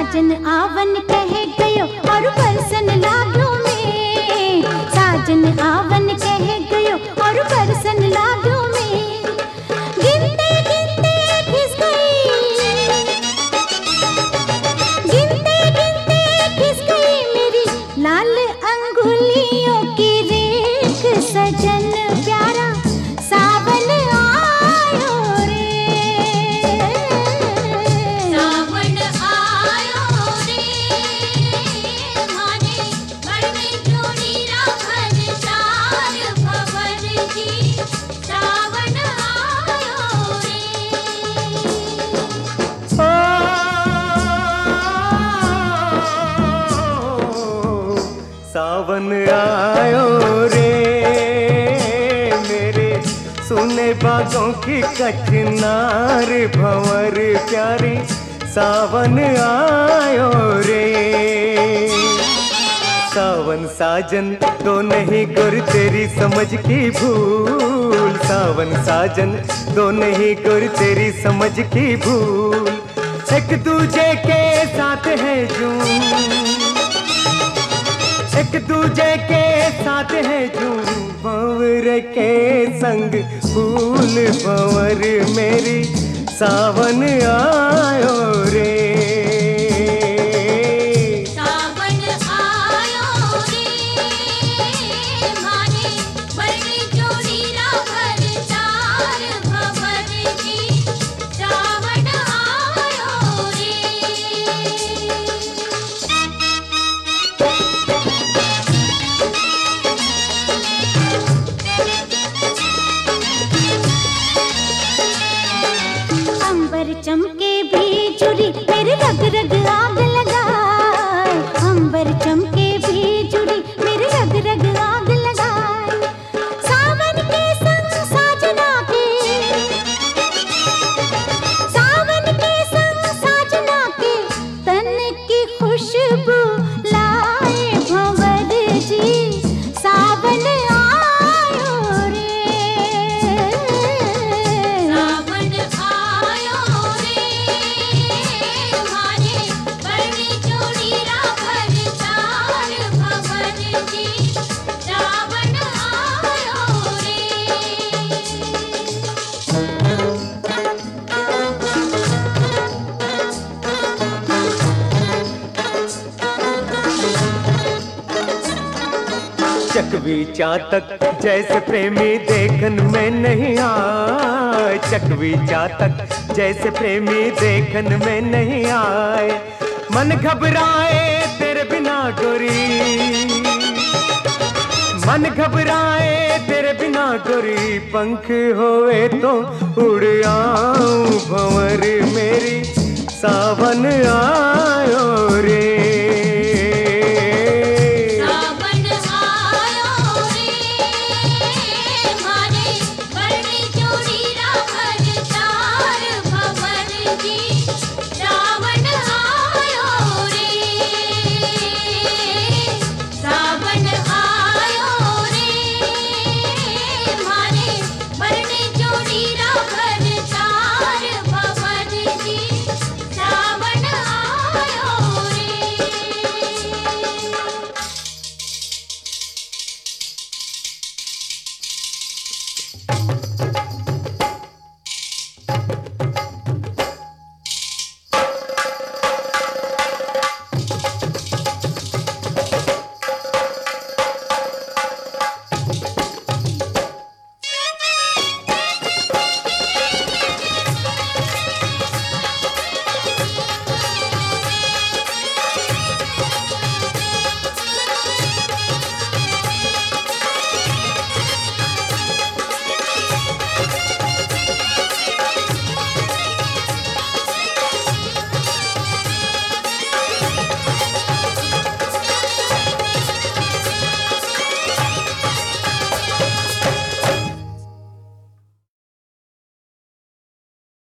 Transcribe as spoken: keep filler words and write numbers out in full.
साजन आवन कह गयो और बरसन लाग्यो में, साजन आवन कह गयो और बरसन लाग्यो में। गिनते गिनते खिस गई, गिनते गिनते खिस गई मेरी लाल अंगुलियों की रेख। सजन प्यारा सावन आयो रे, सावन आयो रे, माने घर में जोड़ी राखन चार भवर जी, सावन आयो रे। सावन आयो रे मेरे सुने बागों की कचनार भंवर प्यारी, सावन आयो रे। सावन साजन तो नहीं गुर तेरी समझ की भूल, सावन साजन तो नहीं गुर तेरी समझ की भूल। एक दूजे के साथ है जूं, एक दूजे के साथ है जूं, भंवर के संग फूल भंवर मेरी, सावन आयो रे। सावन आयो रे, माने बड़ी जोड़ी राखन चार भवर जी, सावन आयो रे। अंबर चमके भी जुरी मेरे रग रग आग लगाए, अंबर चमके भी जुरी मेरे रग रग आग लगाए। सावन के संग साजना के, सावन के संग साजना के तन की खुशबू लाए भंवर जी, सावन आयो रे, सावन आयो रे, माने बड़ी जोड़ी राखन चार भवर जी, सावन आयो रे। चकवी चातक जैसे प्रेमी देखन में नहीं आए, चकवी चातक जैसे प्रेमी देखन में नहीं आए। मन घबराए तेरे बिना गोरी, मन घबराए तेरे बिना गोरी, पंख होए तो उड़ आऊं भंवर मेरी, सावन आ